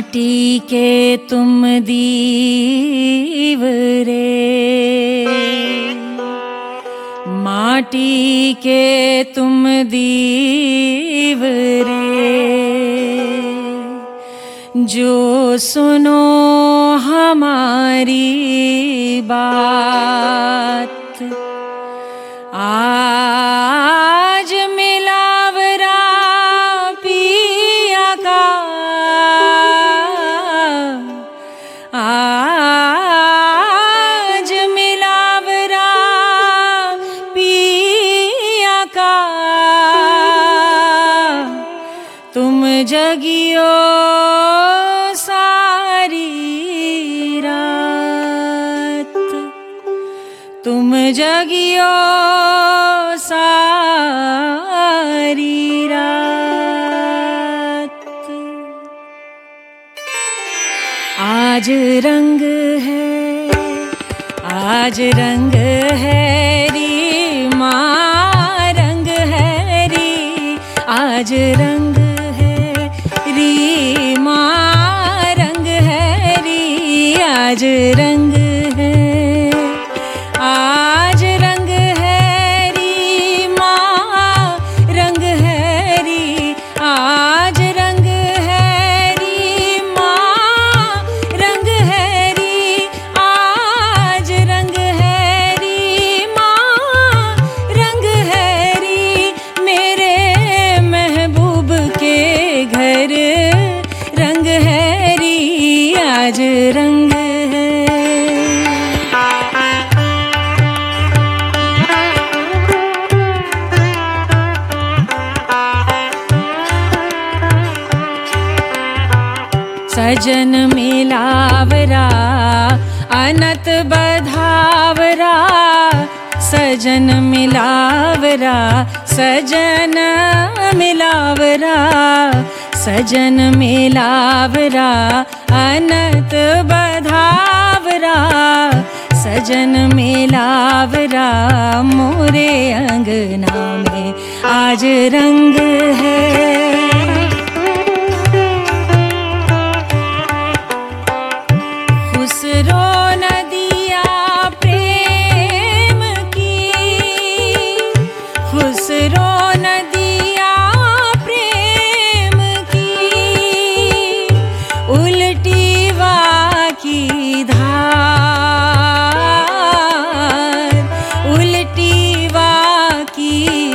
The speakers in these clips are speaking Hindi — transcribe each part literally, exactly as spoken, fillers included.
माटी के तुम दीव रे, माटी के तुम दीव रे, जो सुनो हमारी बात। आज मिलावरा पिया का, आज मिलावरा पिया का, तुम जगियो सारी रात, तुम जगियो सारी रात। आज रंग है, आज रंग है री माँ, रंग है री, आज रंग है री माँ, रंग है री, आज रंग है, आज रंग है री माँ, रंग है री, आज रंग है री माँ, रंग है री, आज रंग है री माँ, रंग है री, मेरे महबूब के घर रंग है री, आज रंग है। सजन मिलावरा अनत बधावरा, सजन मिलावरा, सजन मिलावरा, सजन मिलावरा अनत बधावरा, सजन मिलावरा मोरे अंगना में आज रंग है। खुसरो नदिया प्रेम की, खुसरो नदिया प्रेम की, उल्टी वा की धार, उल्टी वा की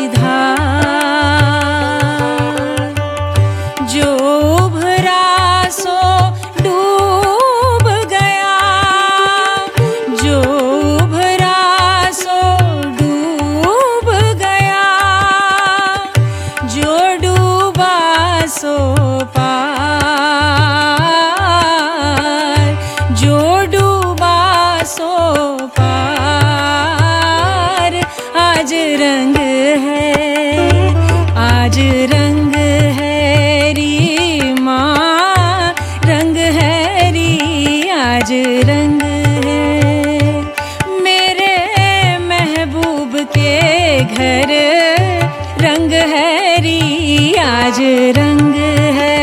धार, जो उभरा सो डूब गया, जो उभरा सो डूब गया, जो डूबा सो पार, जो डूबा सो पार, आज रंग है, आज रंग है री माँ, रंग है री, आज रंग है, मेरे महबूब के घर रंग है री, आज रंग है।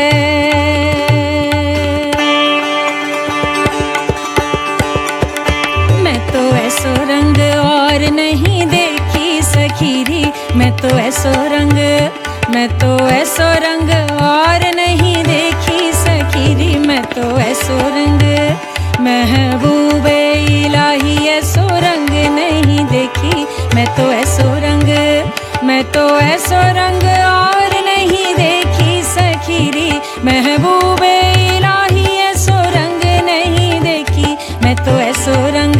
मैं तो ऐसो रंग और नहीं देखी सखीरी, मैं तो ऐसो रंग, मैं तो ऐसो रंग और नहीं देखी सखीरी, मैं तो ऐसो रंग महबूबे इलाही ऐसो रंग नहीं देखी, मैं तो ऐसो रंग, मैं तो ऐसो रंग और नहीं देखी सखीरी, महबूबे इलाही ऐसो रंग नहीं देखी, मैं तो ऐसो रंग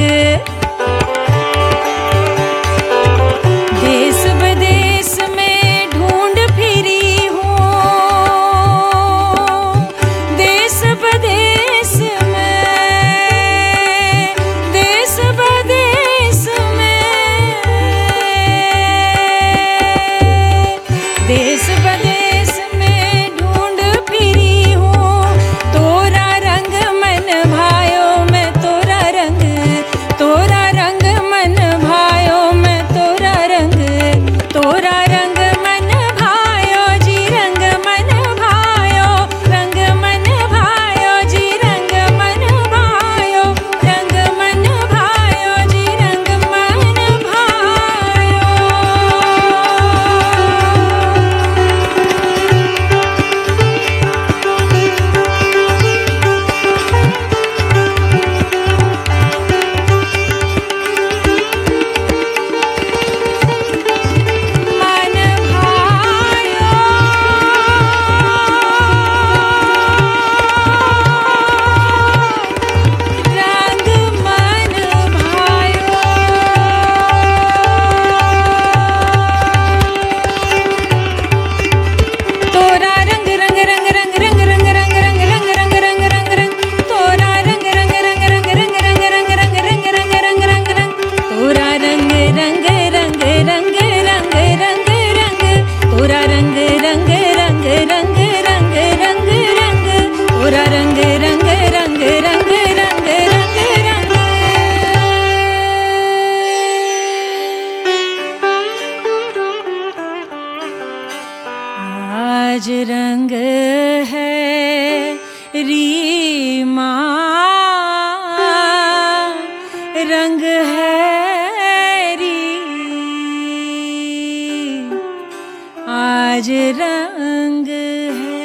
देश विदेश में ढूंढ फिरी हूँ, देश विदेश में, देश विदेश में, आज रंग है रीमा, रंग है री, आज रंग है।